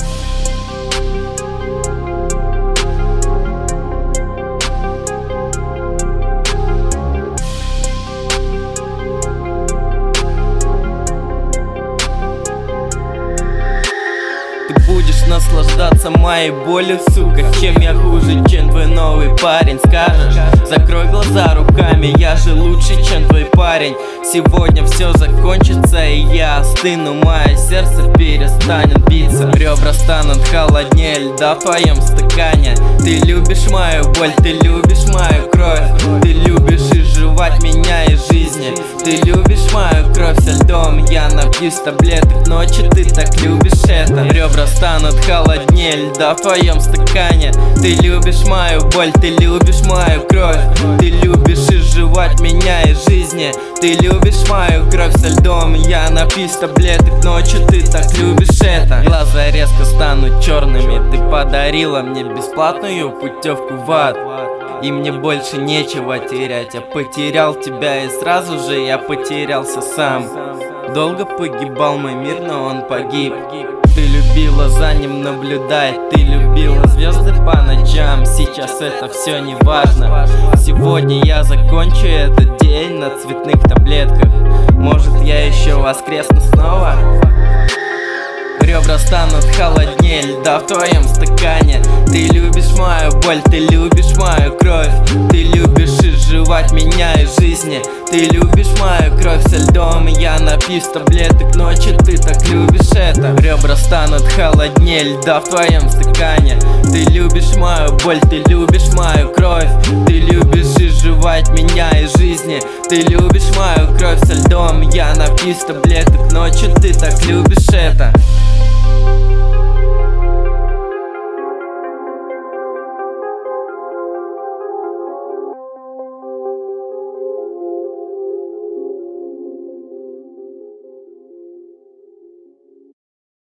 Ты будешь наслаждаться моей болью, сука. Чем я хуже, чем твой новый парень, скажешь? Закрой глаза руками, я же лучше, чем твой парень. Сегодня все закончится, и я остыну. Мое сердце перестанет биться, ребра станут холоднее льда в твоем стакане. Ты любишь мою боль, ты любишь мою кровь. Ты любишь изживать меня из жизни. Ты любишь мою кровь со льдом. Я напьюсь таблеток ночи, ты так любишь это. Ребра станут холоднее льда в твоем стакане. Ты любишь мою боль, ты любишь мою кровь. Ты любишь изживать меня из жизни. Ты любишь мою кровь со льдом. Я напьюсь таблеток ночью, ты так любишь это. Глаза резко станут черными. Ты подарила мне бесплатную путевку в ад, и мне больше нечего терять. Я потерял тебя, и сразу же я потерялся сам. Долго погибал мой мир, но он погиб. Ты любила за ним наблюдать, ты любила звезды по ночам. Сейчас это все не важно. Сегодня я закончу этот день на цветных таблетках. Может, я еще воскресну снова? Ребра станут холоднее льда в твоем стакане. Ты любишь мою боль, ты любишь мою кровь. Ты любишь изживать меня из жизни. Ты любишь мою кровь со льдом. Я напьюсь таблеток ночи, ты так любишь это. Ребра станут холоднее льда в твоем стакане. Ты любишь мою боль, ты любишь мою кровь. Ты любишь изживать меня из жизни. Ты любишь мою кровь со льдом. Я напьюсь таблеток ночи, ты так любишь это.